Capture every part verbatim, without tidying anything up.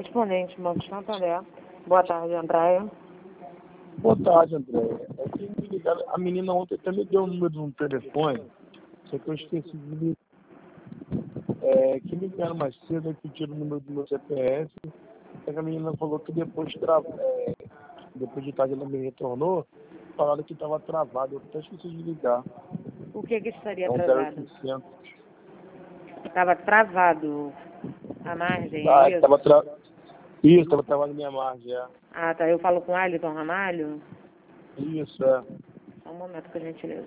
Correspondente, Banco Santander. Boa tarde, Andréia. Boa tarde, Andréia. É que me ligaram, a menina ontem até me deu o número de um telefone, só que eu esqueci de ligar. É, que me ligaram mais cedo e pediram o número do meu C P F. É que a menina falou que depois, tra... é, depois de tarde ela me retornou, falaram que estava travado. Eu até esqueci de ligar. O que que estaria É um travado? zero oitocentos. Estava travado a margem, Ah, é isso? estava tra... Isso, estava travado minha margem, é. Ah, tá. Eu falo com o Alisson Ramalho. Isso, é. Só um momento, por gentileza.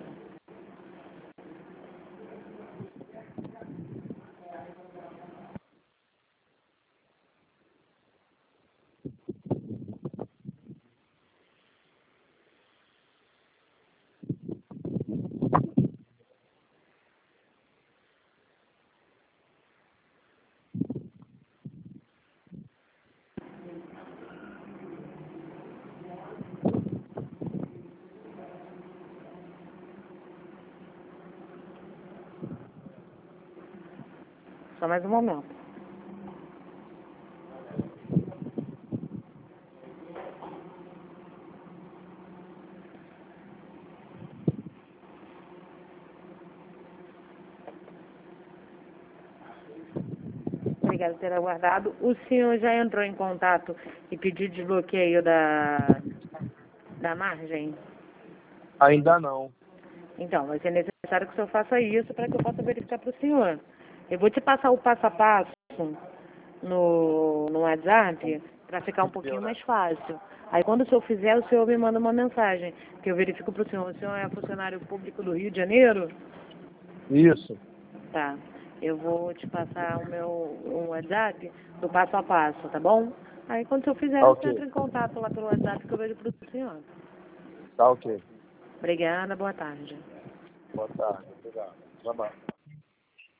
Só mais um momento. Obrigada por ter aguardado. O senhor já entrou em contato e pediu desbloqueio da, da margem? Ainda não. Então, vai ser necessário que o senhor faça isso para que eu possa verificar para o senhor. Eu vou te passar o passo a passo no, no WhatsApp para ficar um pouquinho mais fácil. Aí quando o senhor fizer, o senhor me manda uma mensagem, que eu verifico para o senhor. O senhor é funcionário público do Rio de Janeiro? Isso. Tá. Eu vou te passar o meu um WhatsApp do passo a passo, tá bom? Aí quando o senhor fizer, Tá o senhor ok. entra em contato lá pelo WhatsApp que eu vejo para o senhor. Tá ok. Obrigada, boa tarde. Boa tarde. Obrigado. Bye bye.